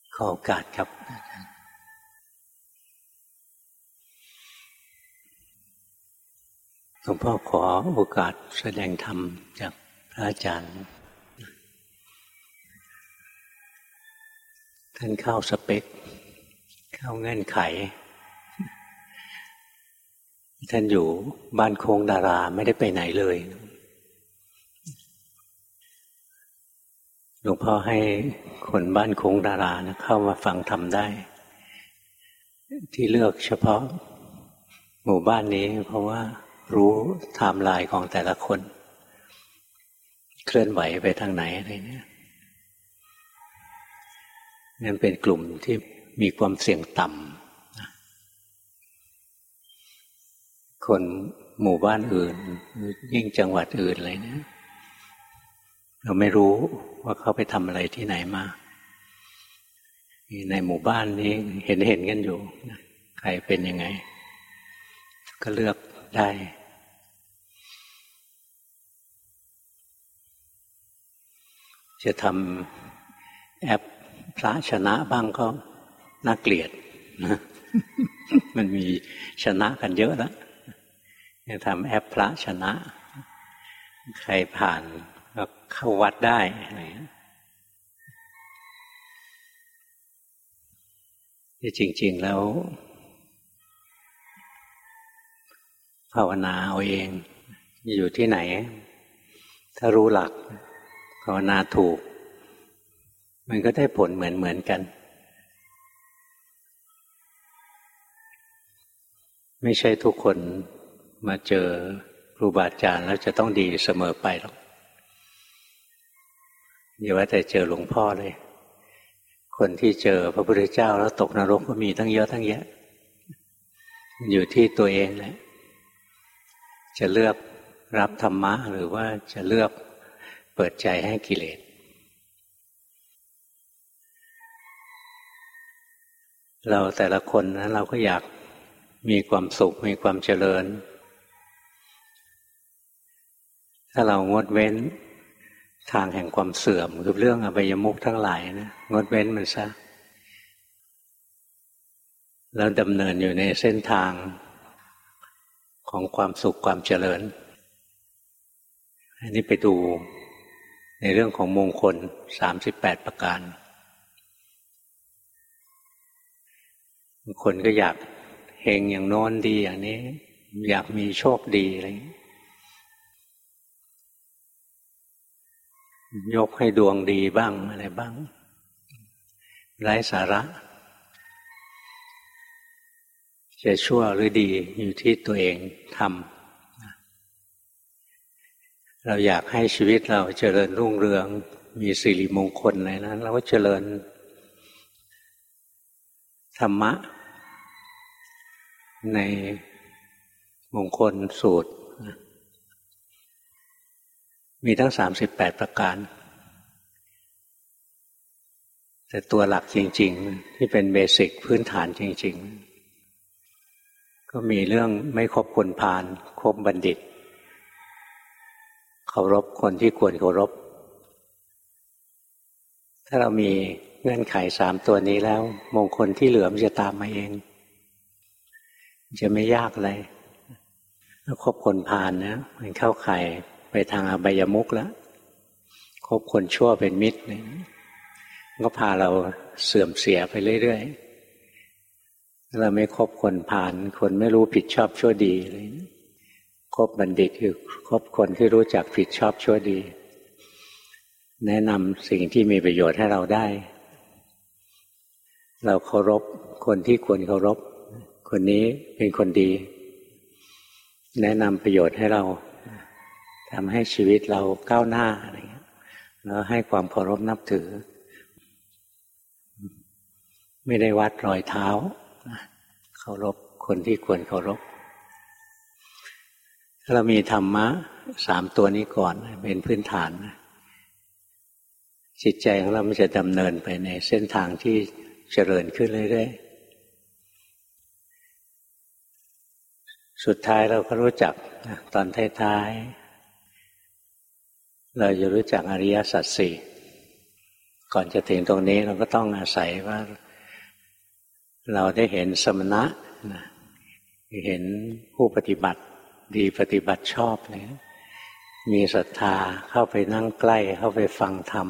ขอโอกาสครับหลวงพ่อขอโอกาสแสดงธรรมจากพระอาจารย์ท่านเข้าสเปคเข้าเงื่อนไขท่านอยู่บ้านโคงดาราไม่ได้ไปไหนเลยหลวงพ่อให้คนบ้านโคงดารานะเข้ามาฟังธรรมได้ที่เลือกเฉพาะหมู่บ้านนี้เพราะว่ารู้ไทม์ไลน์ของแต่ละคนเคลื่อนไหวไปทางไหนอะไรเนี่ยนั่นเป็นกลุ่มที่มีความเสี่ยงต่ำคนหมู่บ้านอื่นยิ่งจังหวัดอื่นอะไรเนี่ยเราไม่รู้ว่าเขาไปทำอะไรที่ไหนมาในหมู่บ้านนี้เห็นกันอยู่ใครเป็นยังไงก็เลือกได้จะทำแอปพระชนะบ้างก็น่าเกลียดนะมันมีชนะกันเยอะแล้วจะทำแอปพระชนะใครผ่านก็เข้าวัดได้อะไรที่จริงๆแล้วภาวนาเอาเองอยู่ที่ไหนถ้ารู้หลักภาวนาถูกมันก็ได้ผลเหมือนกันไม่ใช่ทุกคนมาเจอครูบาอาจารย์แล้วจะต้องดีเสมอไปหรอกอย่าว่าแต่เจอหลวงพ่อเลยคนที่เจอพระพุทธเจ้าแล้วตกนรกก็มีตั้งเยอะตั้งแยะอยู่ที่ตัวเองแหละจะเลือกรับธรรมะหรือว่าจะเลือกเปิดใจให้กิเลสเราแต่ละคนนะเราก็อยากมีความสุขมีความเจริญถ้าเรางดเว้นทางแห่งความเสื่อมคือเรื่องอบายมุขทั้งหลายนะงดเว้นมันซะแล้วดำเนินอยู่ในเส้นทางของความสุขความเจริญอันนี้ไปดูในเรื่องของมงคล38ประการบางคนก็อยากเฮงอย่างโน้นดีอย่างนี้อยากมีโชคดีอะไรยกให้ดวงดีบ้างอะไรบ้างไร้สาระจะชั่วหรือดีอยู่ที่ตัวเองทำเราอยากให้ชีวิตเราเจริญรุ่งเรืองมีสิริมงคลอะไรนั้นเราก็เจริญธรรมะในมงคลสูตรมีทั้ง38ประการแต่ตัวหลักจริงๆที่เป็นเบสิกพื้นฐานจริงๆก็มีเรื่องไม่คบคนพาลคบบัณฑิตเคารพคนที่ควรเคารพถ้าเรามีเงื่อนไข3ตัวนี้แล้วมงคลที่เหลือมันจะตามมาเองจะไม่ยากอะไรถ้าคบคนพาลนะมันเข้าข่ายไปทางอบายมุขแล้วคบคนชั่วเป็นมิตรก็พาเราเสื่อมเสียไปเรื่อยๆเราไม่คบคนพาลคนไม่รู้ผิดชอบชั่วดีเลยคบบัณฑิตคือคบคนที่รู้จักผิดชอบชั่วดีแนะนำสิ่งที่มีประโยชน์ให้เราได้เราเคารพคนที่ควรเคารพคนนี้เป็นคนดีแนะนำประโยชน์ให้เราทำให้ชีวิตเราก้าวหน้าอะไรเงี้ยแล้วให้ความเคารพนับถือไม่ได้วัดรอยเท้าเคารพคนที่ควรเคารพถ้าเรามีธรรมะ3ตัวนี้ก่อนเป็นพื้นฐานจิตใจของเรามันจะดำเนินไปในเส้นทางที่เจริญขึ้นเรื่อยๆสุดท้ายเราก็รู้จักตอนท้ายๆเราจะรู้จักอริยสัจสี่ก่อนจะถึงตรงนี้เราก็ต้องอาศัยว่าเราได้เห็นสมณะเห็นผู้ปฏิบัติดีปฏิบัติชอบเลยมีศรัทธาเข้าไปนั่งใกล้เข้าไปฟังธรรม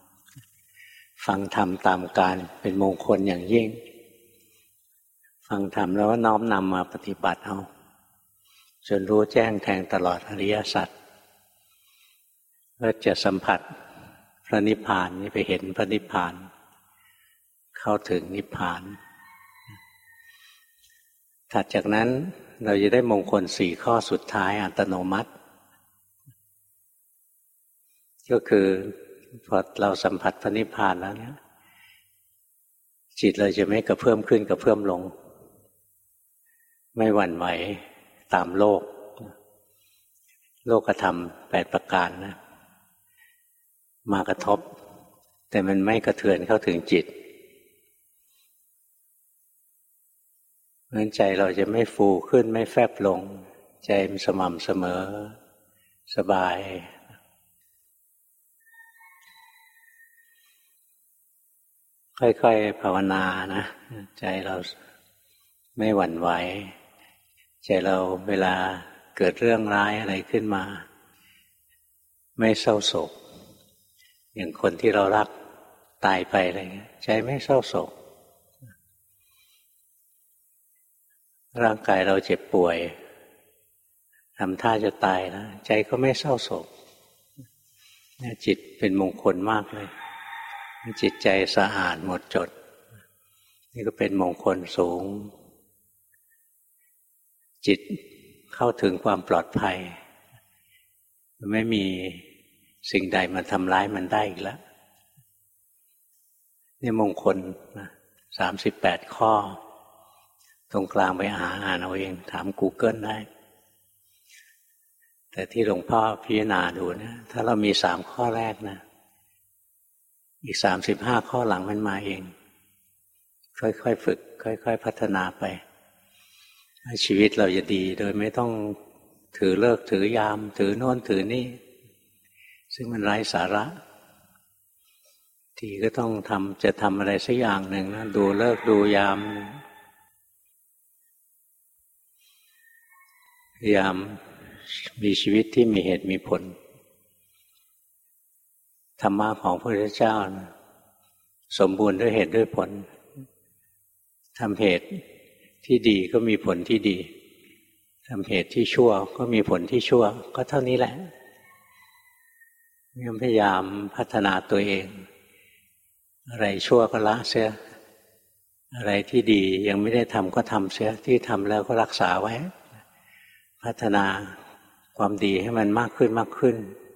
ตามการเป็นมงคลอย่างยิ่งฟังธรรมแล้วก็น้อมนำมาปฏิบัติเอาจนรู้แจ้งแทงตลอดอริยสัจก็จะสัมผัสพระนิพพานนี่ไปเห็นพระนิพพานเข้าถึงนิพพานถัดจากนั้นเราจะได้มงคล4ข้อสุดท้ายอัตโนมัติก็คือพอเราสัมผัสพระนิพพานแล้วเนี่ยจิตเราจะไม่กระเพื่อมขึ้นกระเพื่อมลงไม่หวั่นไหวตามโลกธรรม8ประการนะมากระทบแต่มันไม่กระเทือนเข้าถึงจิตเพราะฉะนั้นใจเราจะไม่ฟูขึ้นไม่แฟบลงใจมันสม่ำเสมอสบายค่อยๆภาวนานะใจเราไม่หวั่นไหวใจเราเวลาเกิดเรื่องร้ายอะไรขึ้นมาไม่เศร้าโศกอย่างคนที่เรารักตายไปอะไรเงี้ยใจไม่เศร้าโศกร่างกายเราเจ็บป่วยทำท่าจะตายแล้วใจก็ไม่เศร้าโศกจิตเป็นมงคลมากเลยจิตใจสะอาดหมดจดนี่ก็เป็นมงคลสูงจิตเข้าถึงความปลอดภัยไม่มีสิ่งใดมาทำร้ายมันได้อีกแล้วนี่มงคล38 ข้อตรงกลางไปอ่านเอาเองถาม Google ได้แต่ที่หลวงพ่อพิจารณาดูนะถ้าเรามี3ข้อแรกนะอีก35ข้อหลังมันมาเองค่อยๆฝึกค่อยๆพัฒนาไปชีวิตเราจะดีโดยไม่ต้องถือเลิกถือยามถือโน่นถือนี่ซึ่งมันไร้สาระทีก็ต้องจะทำอะไรสักอย่างหนึ่งนะดูเลิกดูยามพยายามมีชีวิตที่มีเหตุมีผลธรรมะของพระพุทธเจ้านะสมบูรณ์ด้วยเหตุด้วยผลทำเหตุที่ดีก็มีผลที่ดีทำเหตุที่ชั่วก็มีผลที่ชั่วก็เท่านี้แหละพยายามพัฒนาตัวเองอะไรชั่วก็ละเสียอะไรที่ดียังไม่ได้ทำก็ทำเสียที่ทำแล้วก็รักษาไว้พัฒนาความดีให้มันมากขึ้นมากขึ้น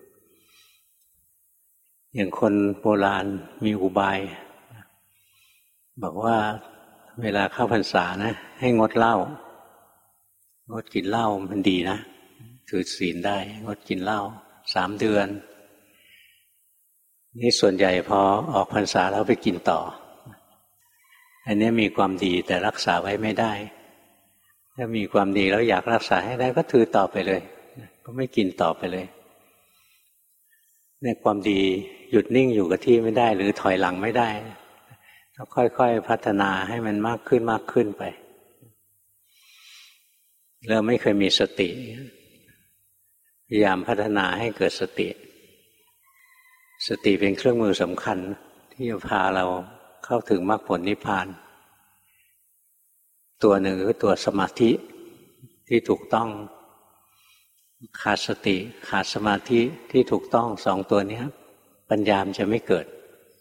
อย่างคนโบราณมีอุบายบอกว่าเวลาเข้าพรรษานะให้งดเหล้างดกินเหล้ามันดีนะถือศีลได้งดกินเหล้า3 เดือนนี่ส่วนใหญ่พอออกพรรษาแล้วไปกินต่ออันนี้มีความดีแต่รักษาไว้ไม่ได้ถ้ามีความดีแล้วอยากรักษาให้ได้ก็ถือต่อไปเลยก็ไม่กินต่อไปเลยเนี่ยความดีหยุดนิ่งอยู่กับที่ไม่ได้หรือถอยหลังไม่ได้ต้องค่อยๆพัฒนาให้มันมากขึ้นมากขึ้นไปเราไม่เคยมีสติพยายามพัฒนาให้เกิดสติเป็นเครื่องมือสำคัญที่จะพาเราเข้าถึงมรรคผลนิพพานตัวหนึ่งคือตัวสมาธิที่ถูกต้องขาดสติขาดสมาธิที่ถูกต้อง2 ตัวนี้ปัญญามันจะไม่เกิด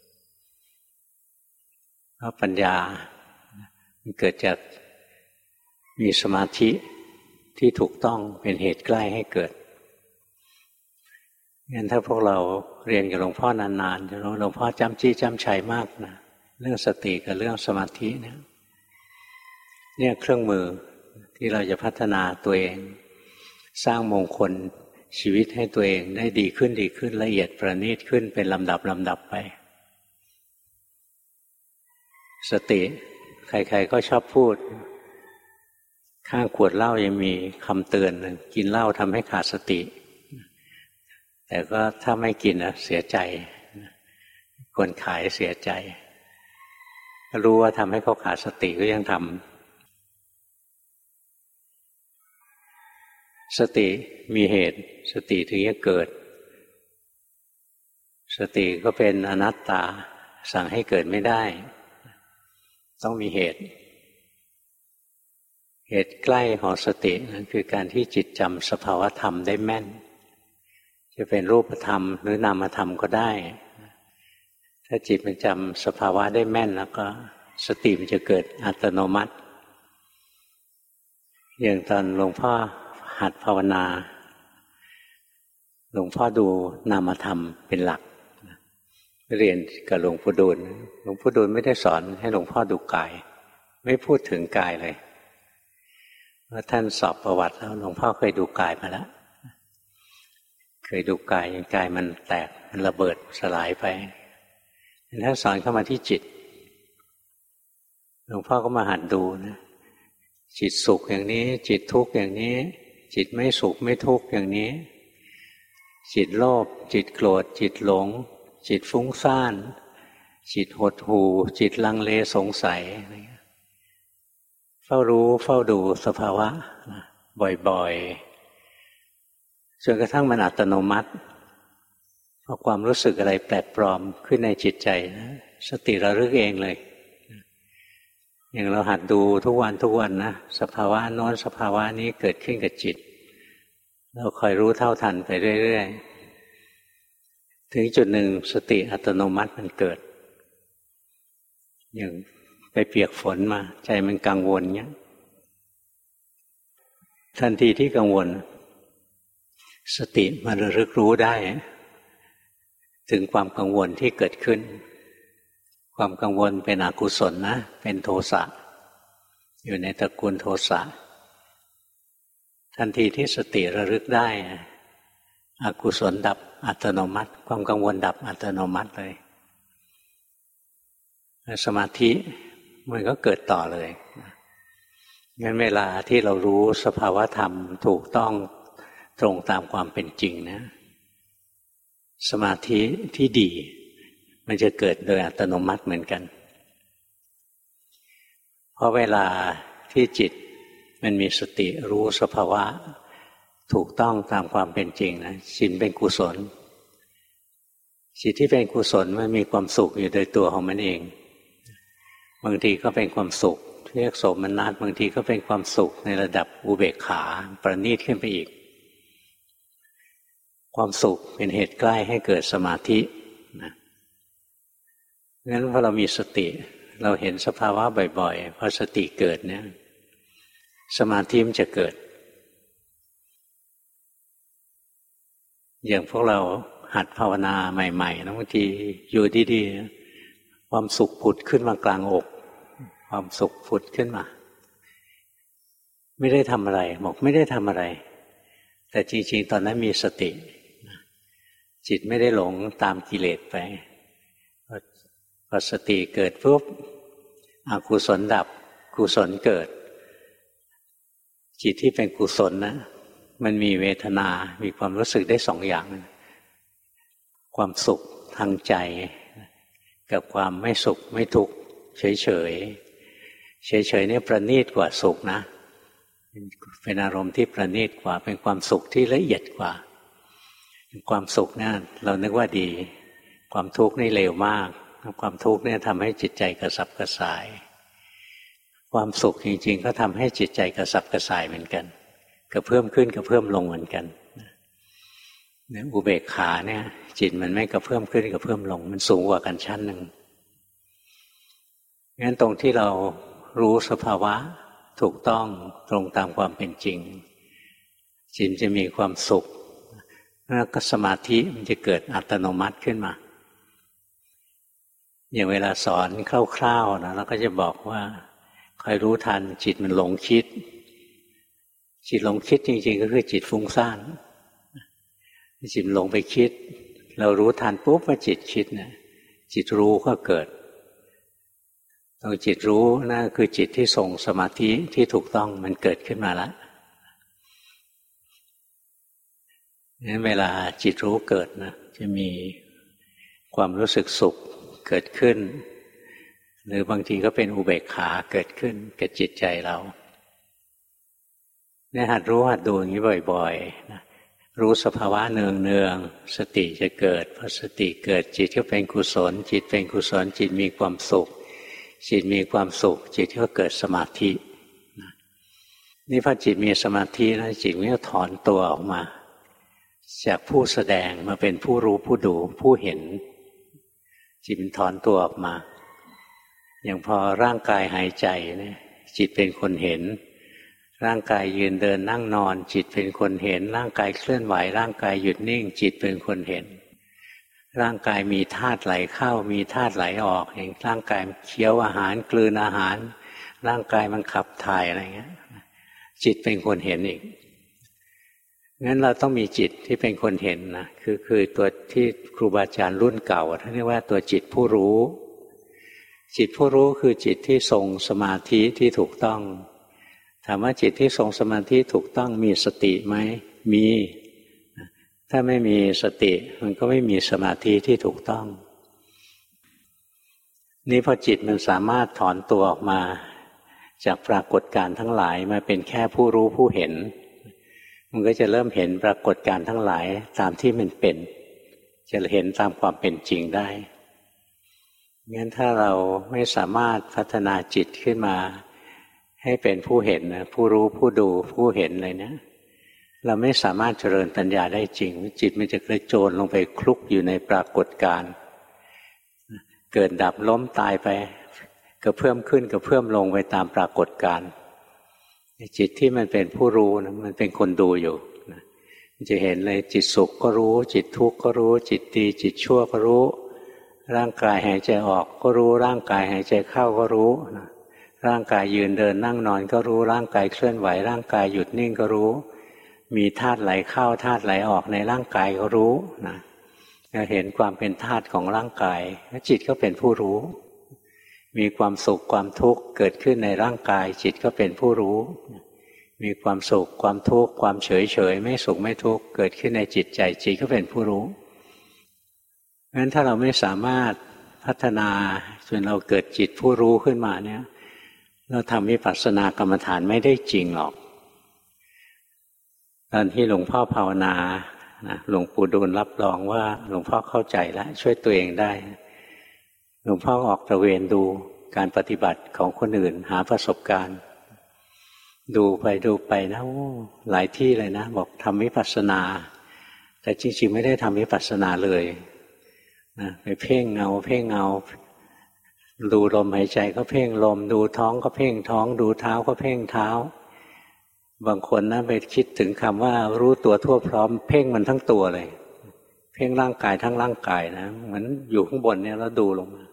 เพราะปัญญามันเกิดจากมีสมาธิที่ถูกต้องเป็นเหตุใกล้ให้เกิดงั้นถ้าพวกเราเรียนกับหลวงพ่อนานๆจะรู้หลวงพ่อจำจี้จำชัยมากนะเรื่องสติกับเรื่องสมาธิเนี่ยเครื่องมือที่เราจะพัฒนาตัวเองสร้างมงคลชีวิตให้ตัวเองได้ดีขึ้นละเอียดประณีตขึ้นเป็นลำดับไปสติใครๆก็ชอบพูดข้างขวดเหล้ายังมีคำเตือนกินเหล้าทำให้ขาดสติแต่ก็ถ้าไม่กินเสียใจคนขายเสียใจรู้ว่าทำให้เขาขาดสติก็ยังทำสติมีเหตุสติถึงจะเกิดสติก็เป็นอนัตตาสั่งให้เกิดไม่ได้ต้องมีเหตุใกล้ของสตินั่นคือการที่จิตจำสภาวธรรมได้แม่นจะเป็นรูปธรรมหรือนามธรรมก็ได้ถ้าจิตมันจำสภาวะได้แม่นแล้วก็สติมันจะเกิดอัตโนมัติอย่างตอนหลวงพ่อหัดภาวนาหลวงพ่อดูนามธรรมเป็นหลักเรียนกับหลวงปู่ดูลหลวงปู่ดูลไม่ได้สอนให้หลวงพ่อดูกายไม่พูดถึงกายเลยเพราะท่านสอบประวัติแล้วหลวงพ่อเคยดูกายมาแล้วเคยดูกายกายมันแตกมันระเบิดสลายไปท่านสอนเข้ามาที่จิตหลวงพ่อก็มาหัดดูนะจิตสุขอย่างนี้จิตทุกข์อย่างนี้จิตไม่สุขไม่ทุกข์อย่างนี้จิตโลภจิตโกรธจิตหลงจิตฟุ้งซ่านจิตหดหู่จิตลังเลสงสัยเฝ้ารู้เฝ้าดูสภาวะบ่อยๆจนกระทั่งมันอัตโนมัติพอความรู้สึกอะไรแปลกปลอมขึ้นในจิตใจนะสติระลึกเองเลยอย่างเราหัดดูทุกวันนะสภาวะโน้นสภาวะนี้เกิดขึ้นกับจิตเราคอยรู้เท่าทันไปเรื่อยๆถึงจุดหนึ่งสติอัตโนมัติมันเกิดอย่างไปเปียกฝนมาใจมันกังวลเงี้ยทันทีที่กังวลสติมันระลึกรู้ได้ถึงความกังวลที่เกิดขึ้นความกังวลเป็นอกุศลนะเป็นโทสะอยู่ในตระกูลโทสะทันทีที่สติระลึกได้อกุศลดับอัตโนมัติความกังวลดับอัตโนมัติเลยสมาธิมันก็เกิดต่อเลยงั้นเวลาที่เรารู้สภาวธรรมถูกต้องตรงตามความเป็นจริงนะสมาธิที่ดีมันจะเกิดโดยอัตโนมัติเหมือนกันเพราะเวลาที่จิตมันมีสติรู้สภาวะถูกต้องตามความเป็นจริงนะจิตเป็นกุศลจิตที่เป็นกุศลมันมีความสุขอยู่โดยตัวของมันเองบางทีก็เป็นความสุขเรียกโสมนัสบางทีก็เป็นความสุขในระดับอุเบกขาประณีตขึ้นไปอีกความสุขเป็นเหตุใกล้ให้เกิดสมาธินะงั้นพอเรามีสติเราเห็นสภาวะบ่อยๆพอสติเกิดเนี่ยสมาธิมันจะเกิดอย่างพวกเราหัดภาวนาใหม่ๆนะบางทีอยู่ดีๆความสุขผุดขึ้นมากลางอกความสุขผุดขึ้นมาไม่ได้ทำอะไรบอกไม่ได้ทำอะไรแต่จริงๆตอนนั้นมีสติจิตไม่ได้หลงตามกิเลสไปพอสติเกิดปุ๊บอกุศลดับกุศลเกิดจิตที่เป็นกุศลนะมันมีเวทนามีความรู้สึกได้สองอย่างความสุขทางใจกับความไม่สุขไม่ทุกข์เฉยๆเนี่ยประณีตกว่าสุขนะเป็นอารมณ์ที่ประณีตกว่าเป็นความสุขที่ละเอียดกว่าความสุขเนี่ยเรานึกว่าดีความทุกข์นี่เลวมากความทุกข์เนี่ยทำให้จิตใจกระสับกระส่ายความสุขจริงๆก็ทำให้จิตใจกระสับกระส่ายเหมือนกันกระเพิ่มขึ้นกระเพิ่มลงเหมือนกันอุเบกขาเนี่ยจิตมันไม่กระเพิ่มขึ้นกระเพิ่มลงมันสูงกว่ากันชั้นหนึ่งงั้นตรงที่เรารู้สภาวะถูกต้องตรงตามความเป็นจริงจิตจะมีความสุขแล้วก็สมาธิมันจะเกิดอัตโนมัติขึ้นมาอย่างเวลาสอนคร่าวๆนะเราก็จะบอกว่าคอยรู้ทันจิตมันหลงคิดจิตหลงคิดจริงๆก็คือจิตฟุ้งซ่านจิตหลงไปคิดเรารู้ทันปุ๊บว่าจิตคิดเนี่ยจิตรู้ก็เกิดตรงจิตรู้นั่นคือจิตที่ส่งสมาธิที่ถูกต้องมันเกิดขึ้นมาแล้วงั้นเวลาจิตรู้เกิดนะจะมีความรู้สึกสุขเกิดขึ้นหรือบางทีก็เป็นอุเบกขาเกิดขึ้นกับจิตใจเราเนี่ยหัดรู้หัดดูอย่างนี้บ่อยๆนะรู้สภาวะเนืองๆสติจะเกิดพอสติเกิดจิตก็เป็นกุศลจิตเป็นกุศลจิตมีความสุขจิตมีความสุขจิตก็เกิดสมาธินี่พอจิตมีสมาธิแล้วจิตมันก็ถอนตัวออกมาจากผู้แสดงมาเป็นผู้รู้ผู้ดูผู้เห็นจิตมันถอนตัวออกมาอย่างพอร่างกายหายใจเนี่ยจิตเป็นคนเห็นร่างกายยืนเดินนั่งนอนจิตเป็นคนเห็นร่างกายเคลื่อนไหวร่างกายหยุดนิ่งจิตเป็นคนเห็นร่างกายมีธาตุไหลเข้ามีธาตุไหลออกอย่างร่างกายเคี้ยวอาหารกลืนอาหารร่างกายมันขับถ่ายอะไรเงี้ยจิตเป็นคนเห็นอีกงั้นเราต้องมีจิตที่เป็นคนเห็นนะคือตัวที่ครูบาอาจารย์รุ่นเก่าท่านเรียกว่าตัวจิตผู้รู้จิตผู้รู้คือจิตที่ทรงสมาธิที่ถูกต้องถามว่าจิตที่ทรงสมาธิถูกต้องมีสติไหมมีถ้าไม่มีสติมันก็ไม่มีสมาธิที่ถูกต้องนี่พอจิตมันสามารถถอนตัวออกมาจากปรากฏการณ์ทั้งหลายมาเป็นแค่ผู้รู้ผู้เห็นมันก็จะเริ่มเห็นปรากฏการณ์ทั้งหลายตามที่มันเป็นจะเห็นตามความเป็นจริงได้งั้นถ้าเราไม่สามารถพัฒนาจิตขึ้นมาให้เป็นผู้เห็นนะผู้รู้ผู้ดูผู้เห็นเลยนะเราไม่สามารถเจริญปัญญาได้จริงจิตมันจะกระโจนลงไปคลุกอยู่ในปรากฏการณ์เกิดดับล้มตายไปกระเพื่อมขึ้นกระเพื่อมลงไปตามปรากฏการณ์จิตที่มันเป็นผู้รู้นะมันเป็นคนดูอยู่นะมันจะเห็นเลยจิตสุขก็รู้จิตทุกข์ก็รู้จิตดีจิตชั่วก็รู้ร่างกายหายใจออกก็รู้ร่างกายหายใจเข้าก็รู้นะร่างกายยืนเดินนั่งนอนก็รู้ร่างกายเคลื่อนไหวร่างกายหยุดนิ่งก็รู้มีธาตุไหลเข้าธาตุไหลออกในร่างกายก็รู้นะจะเห็นความเป็นธาตุของร่างกายแล้วจิตก็เป็นผู้รู้มีความสุขความทุกข์เกิดขึ้นในร่างกายจิตก็เป็นผู้รู้มีความสุขความทุกข์ความเฉยเฉยไม่สุขไม่ทุกข์เกิดขึ้นในจิตใจจิตก็เป็นผู้รู้งั้นถ้าเราไม่สามารถพัฒนาจนเราเกิดจิตผู้รู้ขึ้นมาเนี่ยเราทำวิปัสสนากรรมฐานไม่ได้จริงหรอกตอนที่หลวงพ่อภาวนาหลวงปู่ดูลรับรองว่าหลวงพ่อเข้าใจแล้วช่วยตัวเองได้หลวงพ่อออกตระเวนดูการปฏิบัติของคนอื่นหาประสบการณ์ดูไปนะหลายที่เลยนะบอกทำวิปัสสนาแต่จริงๆไม่ได้ทำวิปัสสนาเลยนะไปเพ่งเงาดูลมหายใจก็เพ่งลมดูท้องก็เพ่งท้องดูเท้าก็เพ่งเท้าบางคนนะไปคิดถึงคำว่ารู้ตัวทั่วพร้อมเพ่งมันทั้งตัวเลยเพ่งร่างกายทั้งร่างกายนะเหมือนอยู่ข้างบนเนี่ยแล้วดูลงมา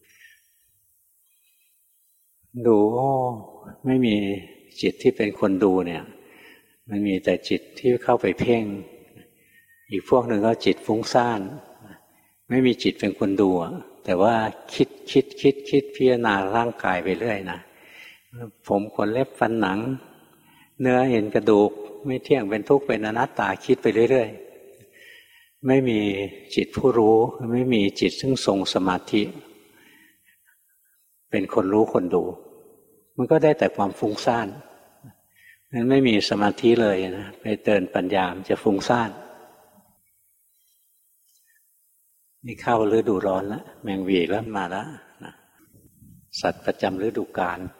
ดูไม่มีจิตที่เป็นคนดูเนี่ยมันมีแต่จิตที่เข้าไปเพ่งอีกพวกหนึ่งก็จิตฟุ้งซ่านไม่มีจิตเป็นคนดูแต่ว่าคิดพิจารณาร่างกายไปเรื่อยนะผมขนเล็บฟันหนังเนื้อเอ็นกระดูกไม่เที่ยงเป็นทุกข์เป็นอนัตตาคิดไปเรื่อยๆไม่มีจิตผู้รู้ไม่มีจิตซึ่งทรงสมาธิเป็นคนรู้คนดูมันก็ได้แต่ความฟุ้งซ่านนั้นไม่มีสมาธิเลยนะไปเดินปัญญามันจะฟุ้งซ่านนี่เข้าฤดูร้อนแล้วแมงวีเริ่มมาแล้วนะสัตว์ประจำฤดูกาล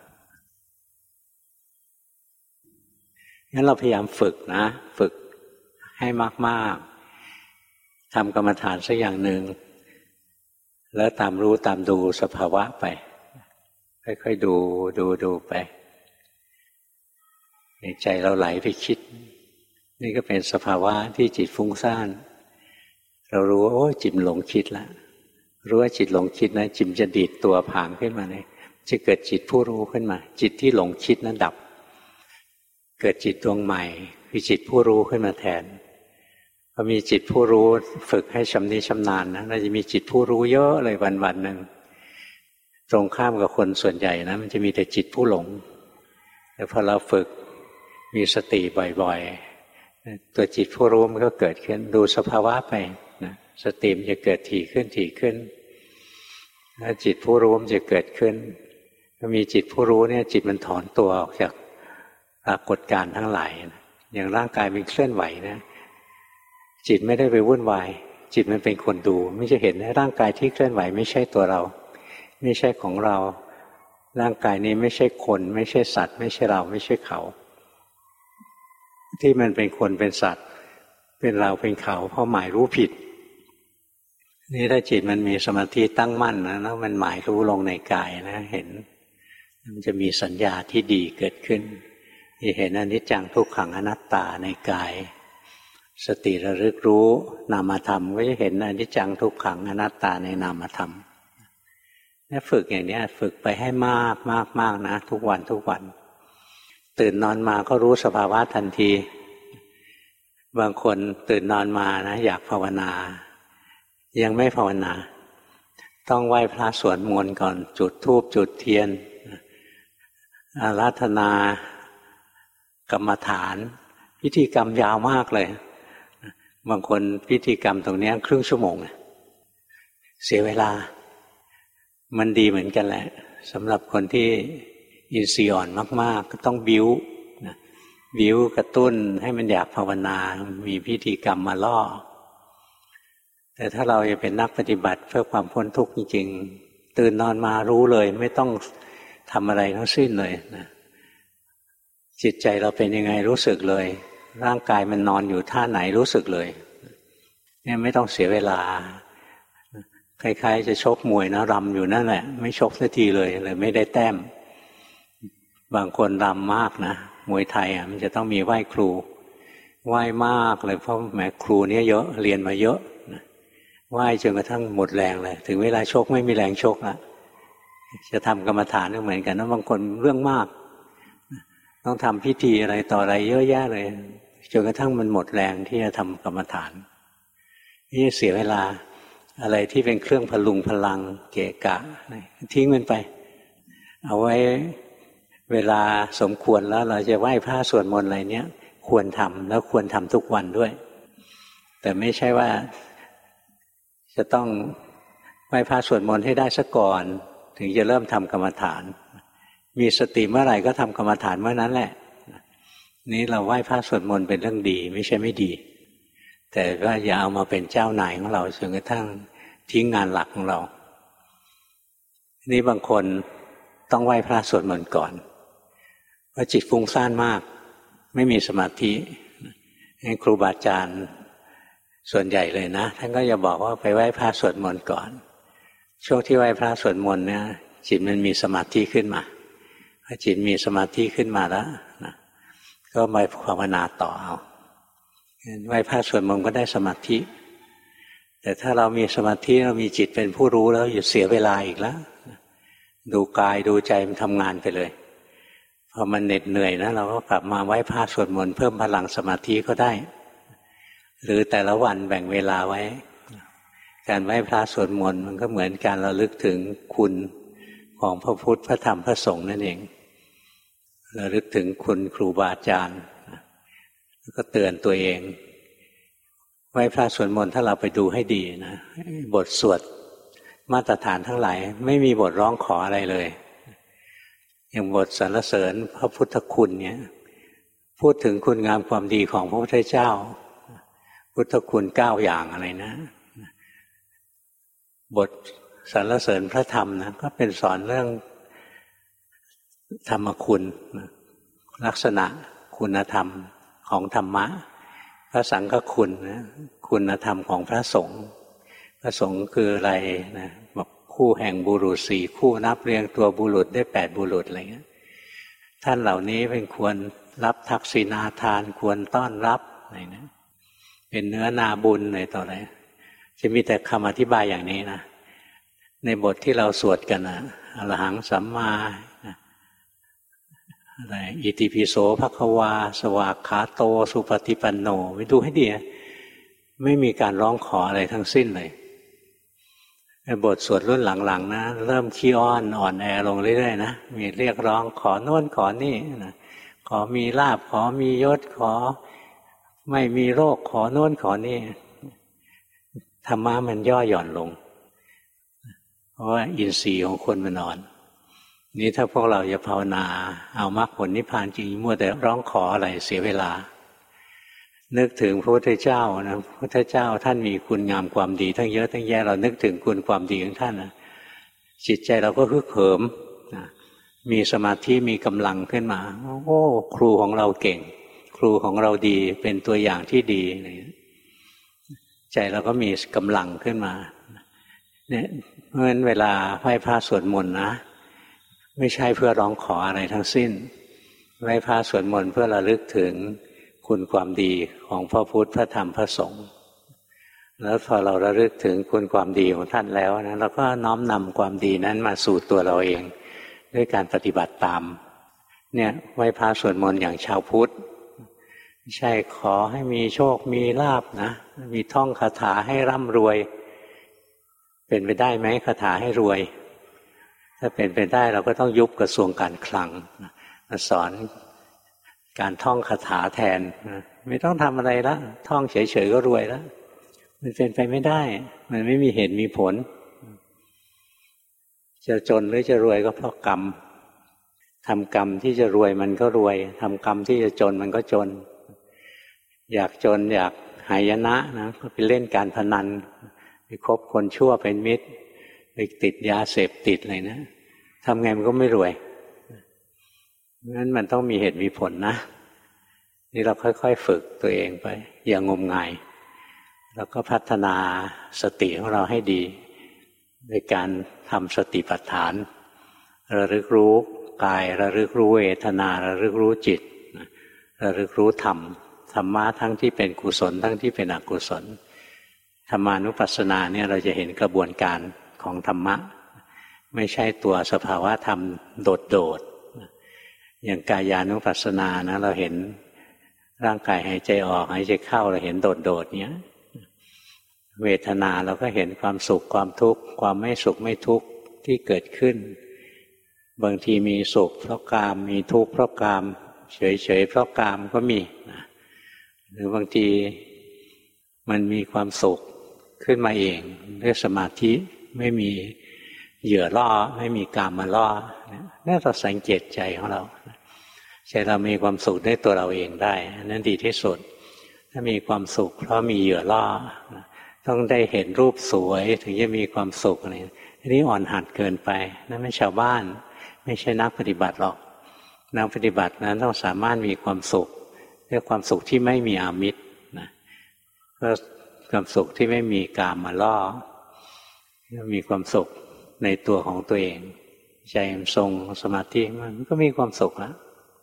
งั้นเราพยายามฝึกนะฝึกให้มากๆทำกรรมฐานสักอย่างหนึ่งแล้วตามรู้ตามดูสภาวะไปค่อยๆดูไปในใจเราไหลไปคิดนี่ก็เป็นสภาวะที่จิตฟุ้งซ่านเรารู้ว่าโอ้จิตหลงคิดแล้วรู้ว่าจิตหลงคิดนะจิตจะดีดตัวผางขึ้นมาเลยจะเกิดจิตผู้รู้ขึ้นมาจิตที่หลงคิดนั้นดับเกิดจิตดวงใหม่คือจิตผู้รู้ขึ้นมาแทนพอมีจิตผู้รู้ฝึกให้ชำนิชำนาญนะเราจะมีจิตผู้รู้เยอะเลยวันๆหนึ่งตรงข้ามกับคนส่วนใหญ่นะมันจะมีแต่จิตผู้หลงแต่พอเราฝึกมีสติบ่อยๆตัวจิตผู้รู้มันก็เกิดขึ้นดูสภาวะไปนะสติมันจะเกิดถี่ขึ้นถี่ขึ้นแล้วจิตผู้รู้มันจะเกิดขึ้นถ้ามีจิตผู้รู้เนี่ยจิตมันถอนตัวออกจากปรากฏการณ์ทั้งหลายอย่างร่างกายมันเคลื่อนไหวนะจิตไม่ได้ไปวุ่นวายจิตมันเป็นคนดูไม่ใช่เห็นร่างกายที่เคลื่อนไหวไม่ใช่ตัวเราไม่ใช่ของเราร่างกายนี้ไม่ใช่คนไม่ใช่สัตว์ไม่ใช่เราไม่ใช่เขาที่มันเป็นคนเป็นสัตว์เป็นเราเป็นเขาเพราะหมายรู้ผิดนี่ถ้าจิตมันมีสมาธิตั้งมั่นนะแล้วมันหมายรู้ลงในกายนะเห็นมันจะมีสัญญาที่ดีเกิดขึ้นที่เห็นอนิจจังทุกขังอนัตตาในกายสติระลึกรู้นามธรรมก็จะเห็นอนิจจังทุกขังอนัตตาในนามธรรมเนี่ยฝึกอย่างนี้ฝึกไปให้มากมากมากนะทุกวันทุกวันตื่นนอนมาก็รู้สภาวะทันทีบางคนตื่นนอนมานะอยากภาวนายังไม่ภาวนาต้องไหว้พระสวดมนต์ก่อนจุดธูปจุดเทียนอาราธนากรรมฐานพิธีกรรมยาวมากเลยบางคนพิธีกรรมตรงนี้ครึ่งชั่วโมงเสียเวลามันดีเหมือนกันแหละสำหรับคนที่อินทรีย์อ่อนมากๆก็ต้องบิ้วกระตุ้นให้มันอยากภาวนามีพิธีกรรมมาล่อแต่ถ้าเราจะเป็นนักปฏิบัติเพื่อความพ้นทุกข์จริงๆตื่นนอนมารู้เลยไม่ต้องทำอะไรทั้งสิ้นเลยนะจิตใจเราเป็นยังไงรู้สึกเลยร่างกายมันนอนอยู่ท่าไหนรู้สึกเลยเนี่ยไม่ต้องเสียเวลาคล้ายๆจะชกมวยนะรำอยู่นั่นแหละไม่ชกสักทีเลยไม่ได้แต้มบางคนรำมากนะมวยไทยมันจะต้องมีไหว้ครูไหว้มากเลยเพราะแหมครูเนี่ยเยอะเรียนมาเยอะไหว้จนกระทั่งหมดแรงเลยถึงเวลาชกไม่มีแรงชกละจะทำกรรมฐานก็เหมือนกันนะบางคนเรื่องมากต้องทำพิธีอะไรต่ออะไรเยอะแยะเลยจนกระทั่งมันหมดแรงที่จะทำกรรมฐานนี่เสียเวลาอะไรที่เป็นเครื่องพลุงพลังเกะกะทิ้งมันไปเอาไว้เวลาสมควรแล้วเราจะไหว้พระสวดมนต์อะไรเนี้ยควรทำแล้วควรทำทุกวันด้วยแต่ไม่ใช่ว่าจะต้องไหว้พระสวดมนต์ให้ได้ซะก่อนถึงจะเริ่มทำกรรมฐานมีสติเมื่อไหร่ก็ทำกรรมฐานเมื่อนั้นแหละนี้เราไหว้พระสวดมนต์เป็นเรื่องดีไม่ใช่ไม่ดีแต่ก็อย่าเอามาเป็นเจ้านายของเราจนกระทั่งทิ้งงานหลักของเรานี่บางคนต้องไหว้พระสวดมนต์ก่อนเพราะจิตฟุ้งซ่านมากไม่มีสมาธิให้ครูบาอาจารย์ส่วนใหญ่เลยนะท่านก็จะบอกว่าไปไหว้พระสวดมนต์ก่อนช่วงที่ไหว้พระสวดมนต์เนี่ยจิตมันมีสมาธิขึ้นมาพอจิตมีสมาธิขึ้นมาแล้วนะก็มาภาวนาต่อเอาไหว้พระสวดมนต์ก็ได้สมาธิแต่ถ้าเรามีสมาธิเรามีจิตเป็นผู้รู้แล้วอย่าเสียเวลาอีกแล้วดูกายดูใจมันทำงานไปเลยพอมันเหน็ดเหนื่อยนะเราก็กลับมาไหว้พระสวดมนต์เพิ่มพลังสมาธิก็ได้หรือแต่ละวันแบ่งเวลาไว้การไหว้พระสวดมนต์มันก็เหมือนการระลึกถึงคุณของพระพุทธพระธรรมพระสงฆ์นั่นเองระลึกถึงคุณครูบาอาจารย์แล้วก็เตือนตัวเองไหว้พระสวดมนต์ถ้าเราไปดูให้ดีนะบทสวดมาตรฐานทั้งหลายไม่มีบทร้องขออะไรเลยอย่างบทสรรเสริญพระพุทธคุณเนี่ยพูดถึงคุณงามความดีของพระพุทธเจ้าพุทธคุณ9อย่างอะไรนะบทสรรเสริญพระธรรมนะก็เป็นสอนเรื่องธรรมคุณลักษณะคุณธรรมของธรรมะพระสังฆคุณนะคุณธรรมของพระสงฆ์พระสงฆ์คืออะไรนะบอกคู่แห่งบุรุษ4คู่นับเรียงตัวบุรุษได้8บุรุษอะไรเงี้ยท่านเหล่านี้เป็นควรรับทักษิณาทานควรต้อนรับอะไรนะเป็นเนื้อนาบุญอะไรต่ออะไรจะมีแต่คำอธิบายอย่างนี้นะในบทที่เราสวดกันนะอรหังสัมมาอะไรอิติปิโสภควาสวากขาโตสุปฏิปันโนไปดูให้ดีไม่มีการร้องขออะไรทั้งสิ้นเลยบทสวดรุ่นหลังๆนะเริ่มขี้อ้อนอ่อนแอลงเรื่อยๆนะมีเรียกร้องขอโน่นขอนี่นะขอมีลาภขอมียศขอไม่มีโรคขอโน่นขอนี่ธรรมะมันย่อหย่อนลงเพราะว่าอินทรีย์ของคนมันอ่อนนี่ถ้าพวกเราจะภาวนาเอามรรคผลนิพพานจริงมัวแต่ร้องขออะไรเสียเวลานึกถึงพระพุทธเจ้านะพระพุทธเจ้าท่านมีคุณงามความดีทั้งเยอะทั้งแยะเรานึกถึงคุณความดีของท่านนะจิตใจเราก็ฮึกเหิมนะมีสมาธิมีกำลังขึ้นมาโอ้ครูของเราเก่งครูของเราดีเป็นตัวอย่างที่ดีใจเราก็มีกำลังขึ้นมาเนี่ยเพราะฉะนั้นเวลาไหว้พระสวดมนต์นะไม่ใช่เพื่อร้องขออะไรทั้งสิ้นไหว้พระสวดมนต์เพื่อระลึกถึงคุณความดีของพระพุทธพระธรรมพระสงฆ์แล้วพอเราระลึกถึงคุณความดีของท่านแล้วนะเราก็น้อมนำความดีนั้นมาสู่ตัวเราเองด้วยการปฏิบัติตามเนี่ยไหว้พระสวดมนต์อย่างชาวพุทธไม่ใช่ขอให้มีโชคมีลาภนะมีท่องคาถาให้ร่ำรวยเป็นไปได้ไหมคาถาให้รวยถ้าเป็นไปได้เราก็ต้องยุบกระทรวงการคลังมาสอนการท่องคาถาแทนไม่ต้องทำอะไรละท่องเฉยๆก็รวยแล้วมันเป็นไปไม่ได้มันไม่มีเหตุมีผลจะจนหรือจะรวยก็เพราะกรรมทำกรรมที่จะรวยมันก็รวยทำกรรมที่จะจนมันก็จนอยากจนอยากหายนะนะก็ไปเล่นการพนันไปคบคนชั่วเป็นมิตรไปติดยาเสพติดอะไรนะทำไงมันก็ไม่รวยงั้นมันต้องมีเหตุมีผลนะนี่เราค่อยๆฝึกตัวเองไปอย่างงมงายแล้วก็พัฒนาสติของเราให้ดีในการทำสติปัฏฐานระลึกรู้กายระลึกรู้เวทนาระลึกรู้จิตระลึกรู้ธรรมธรรมะทั้งที่เป็นกุศลทั้งที่เป็นอกุศลธรรมานุปัสสนาเนี่ยเราจะเห็นกระบวนการของธรรมะไม่ใช่ตัวสภาวะธรรมโดดๆอย่างกายานุปัสสนานะเราเห็นร่างกายหายใจออกหายใจเข้าเราเห็นโดดๆเนี้ยเวทนาเราก็เห็นความสุขความทุกข์ความไม่สุขไม่ทุกข์ที่เกิดขึ้นบางทีมีสุขเพราะกามมีทุกข์เพราะกามเฉยๆเพราะกามก็มีหรือบางทีมันมีความสุขขึ้นมาเองด้วยสมาธิไม่มีเหยื่อล่อไม่มีกามมาล่อนี่เราสังเกตใจของเราใจเรามีความสุขด้วยตัวเราเองได้นั่นดีที่สุดถ้ามีความสุขเพราะมีเหยื่อล่อต้องได้เห็นรูปสวยถึงจะมีความสุขอะไรนี่อ่อนหัดเกินไปนั่นไม่ชาวบ้านไม่ใช่นักปฏิบัติหรอกนักปฏิบัตินั้นต้องสามารถมีความสุขเรียกความสุขที่ไม่มีอามิตรนะก็ความสุขที่ไม่มีกามมาล่อมีความสุขในตัวของตัวเองใจมันทรงสมาธิมันก็มีความสุขแล้ว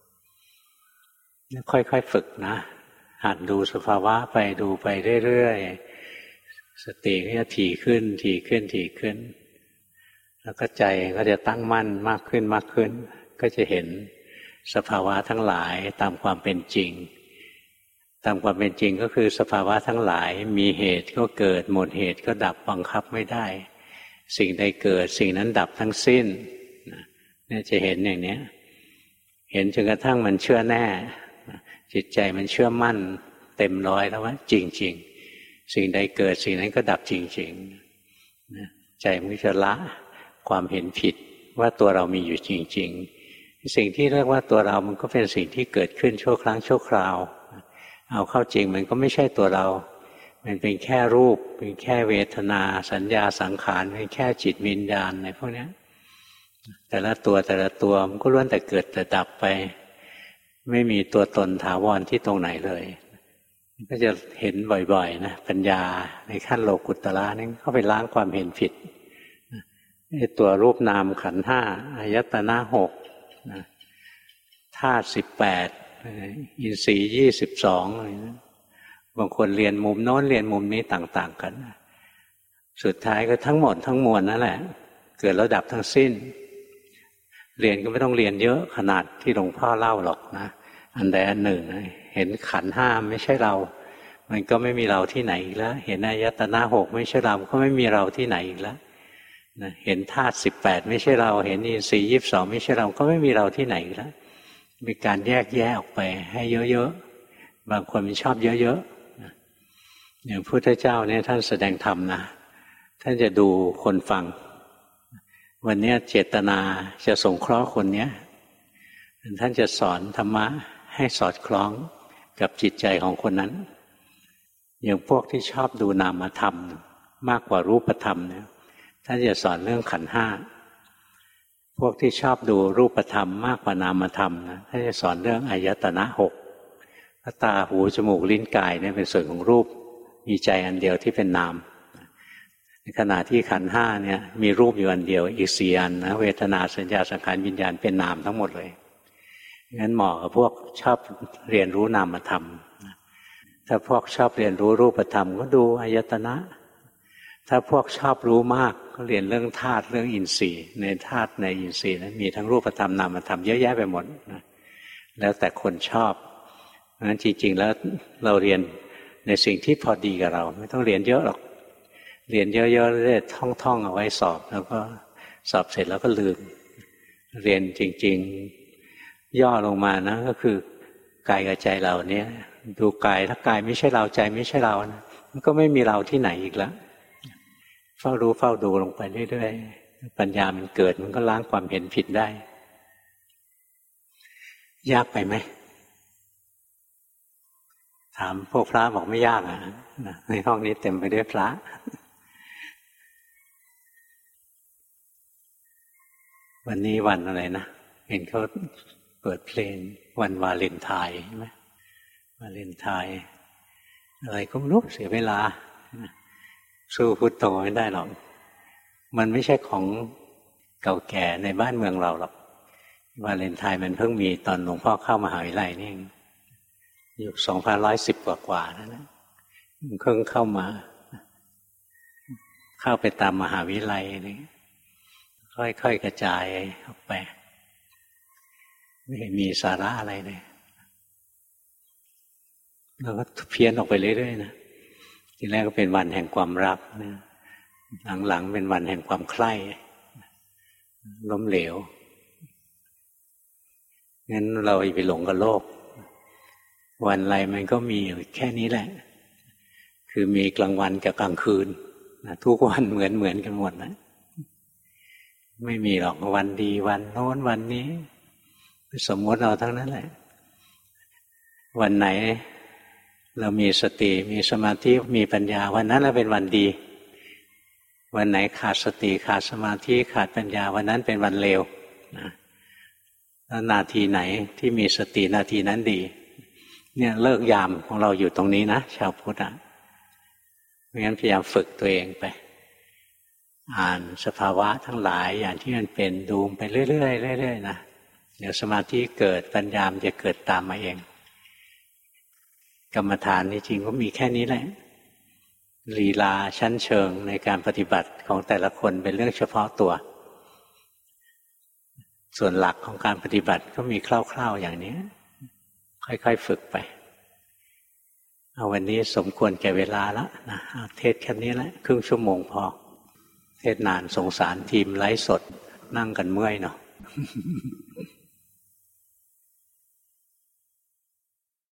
ค่อยๆฝึกนะหัดดูสภาวะไปดูไปเรื่อยๆสติก็จะถี่ขึ้นถี่ขึ้นถี่ขึ้นแล้วก็ใจก็จะตั้งมั่นมากขึ้นมากขึ้นก็จะเห็นสภาวะทั้งหลายตามความเป็นจริงตามความเป็นจริงก็คือสภาวะทั้งหลายมีเหตุก็เกิดหมดเหตุก็ดับบังคับไม่ได้สิ่งใดเกิดสิ่งนั้นดับทั้งสิ้นเนี่ยจะเห็นอย่างนี้เห็นจนกระทั่งมันเชื่อแน่จิตใจมันเชื่อมั่นเต็มร้อยแล้วว่าจริงๆสิ่งใดเกิดสิ่งนั้นก็ดับจริงๆใจมันจะละความเห็นผิดว่าตัวเรามีอยู่จริงๆสิ่งที่เรียกว่าตัวเรามันก็เป็นสิ่งที่เกิดขึ้นชั่วครั้งชั่วคราวเอาเข้าจริงมันก็ไม่ใช่ตัวเรามันเป็นแค่รูปเป็นแค่เวทนาสัญญาสังขารเป็นแค่จิตวิญญาณในพวกนี้แต่ละตัวมันก็ล้วนแต่เกิดแต่ดับไปไม่มีตัวตนถาวรที่ตรงไหนเลยก็จะเห็นบ่อยๆนะปัญญาในขั้นโลกุตตระนี่เข้าไปล้างความเห็นผิดตัวรูปนามขันธ์ห้าอายตนะหกธาตุ18อินทรีย์22อะไรนะบางคนเรียนมุมโน้นเรียนมุมนี้ต่างๆกันสุดท้ายก็ทั้งหมดทั้งมวลนั่นแหละเกิดแล้วดับทั้งสิ้นเรียนก็ไม่ต้องเรียนเยอะขนาดที่หลวงพ่อเล่าหรอกนะอันใดอันหนึ่งเห็นขันธ์ห้าไม่ใช่เรามันก็ไม่มีเราที่ไหนอีกแล้วเห็นอายตนะหกไม่ใช่เราก็ไม่มีเราที่ไหนอีกแล้วเห็นธาตุ18ไม่ใช่เราเห็นอินทรีย์22ไม่ใช่เราก็ไม่มีเราที่ไหนอีกแล้วมีการแยกแยะออกไปให้เยอะๆบางคนมันชอบเยอะอย่างพระพุทธเจ้าเนี่ยท่านแสดงธรรมนะท่านจะดูคนฟังวันนี้เจตนาจะสงเคราะห์คนเนี้ยท่านจะสอนธรรมะให้สอดคล้องกับจิตใจของคนนั้นอย่างพวกที่ชอบดูนามธรรมมากกว่ารูปธรรมเนี่ยท่านจะสอนเรื่องขันธ์ห้าพวกที่ชอบดูรูปธรรมมากกว่านามธรรมนะท่านจะสอนเรื่องอายตนะหกตาหูจมูกลิ้นกายเนี่ยเป็นส่วนของรูปมีใจอันเดียวที่เป็นนามในขณะที่ขันธ์ห้าเนี่ยมีรูปอยู่อันเดียวอีกสี่อันนะเวทนาสัญญาสังขารวิญญาณเป็นนามทั้งหมดเลยงั้นเหมาะกับพวกชอบเรียนรู้นามธรรมถ้าพวกชอบเรียนรู้รูปธรรมก็ดูอายตนะถ้าพวกชอบรู้มากก็เรียนเรื่องธาตุเรื่องอินทรีย์ในธาตุในอินทรีย์นั้นมีทั้งรูปธรรมนามธรรมเยอะแยะไปหมดนะแล้วแต่คนชอบเพราะฉะนั้นจริงๆแล้วเราเรียนในสิ่งที่พอดีกับเราไม่ต้องเรียนเยอะหรอกเรียนเยอะๆเรื่อยๆท่องๆเอาไว้สอบแล้วก็สอบเสร็จแล้วก็ลืมเรียนจริงๆย่อลงมานะก็คือกายกับใจเราเนี่ยดูกายถ้ากายไม่ใช่เราใจไม่ใช่เรานะมันก็ไม่มีเราที่ไหนอีกแล้วเฝ้ารู้เฝ้าดูลงไปเรื่อยๆปัญญามันเกิดมันก็ล้างความเห็นผิดได้ยากไปไหมถามพวกพระบอกไม่ยากอ่ะในห้องนี้เต็มไปด้วยพระวันนี้วันอะไรนะเห็นเขาเปิดเพลงวันวาเลนไทน์ใช่ไหมวาเลนไทน์อะไรก็ไม่รู้เสียเวลาสู้พุทโธไม่ได้หรอกมันไม่ใช่ของเก่าแก่ในบ้านเมืองเราหรอกวาเลนไทน์มันเพิ่งมีตอนหลวงพ่อเข้ามหาวิทยาลัยนี่ยุค2110 กว่านั่นนะเพิ่งเข้ามาเข้าไปตามมหาวิทยาลัยนี่ค่อยๆกระจายออกไปไม่เห็นมีสาระอะไรเลยเราก็เพี้ยนออกไปเรื่อยๆนะทีแรกก็เป็นวันแห่งความรักนะหลังๆเป็นวันแห่งความใคร่ล้มเหลวงั้นเราอย่าไปหลงกับโลกวันอะไรมันก็มีอยู่แค่นี้แหละคือมีกลางวันกับกลางคืนนะทุกวันเหมือนกันหมดนะไม่มีหรอกวันดีวันโน้นวันนี้สมมติเราทั้งนั้นแหละวันไหนเรามีสติมีสมาธิมีปัญญาวันนั้นเราเป็นวันดีวันไหนขาดสติขาดสมาธิขาดปัญญาวันนั้นเป็นวันเลวนะแล้วนาทีไหนที่มีสตินาทีนั้นดีเนี่ยเลิกยามของเราอยู่ตรงนี้นะชาวพุทธะเพราะงั้นพยายามฝึกตัวเองไปอ่านสภาวะทั้งหลายอย่างที่มันเป็นดูไปเรื่อยๆเรื่อยๆนะเดี๋ยวสมาธิเกิดปัญญามันจะเกิดตามมาเองกรรมฐานนี่จริงก็มีแค่นี้แหละลีลาชั้นเชิงในการปฏิบัติของแต่ละคนเป็นเรื่องเฉพาะตัวส่วนหลักของการปฏิบัติก็มีคร่าวๆอย่างนี้ค่อยๆฝึกไปเอาวันนี้สมควรแก่เวลาแล้วนะเทศแค่นี้แหละครึ่งชั่วโมงพอเทศนานสงสารทีมไลฟ์สดนั่งกันเมื่อยเนาะ